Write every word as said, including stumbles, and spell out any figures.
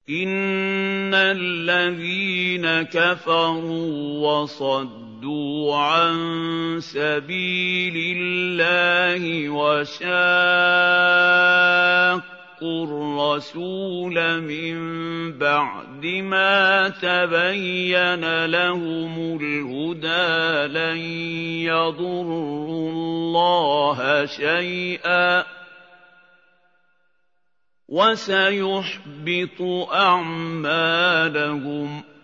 إِنَّ الَّذِينَ كَفَرُوا وَصَدُّوا عَن سَبِيلِ اللَّهِ وَشَاقُّوا الرَّسُولَ مِن بَعْدِ مَا تَبَيَّنَ لَهُمُ الْهُدَىٰ لَن يَضُرُّوا اللَّهَ شَيْئًا وَسَيُحْبِطُ أَعْمَالَهُمْ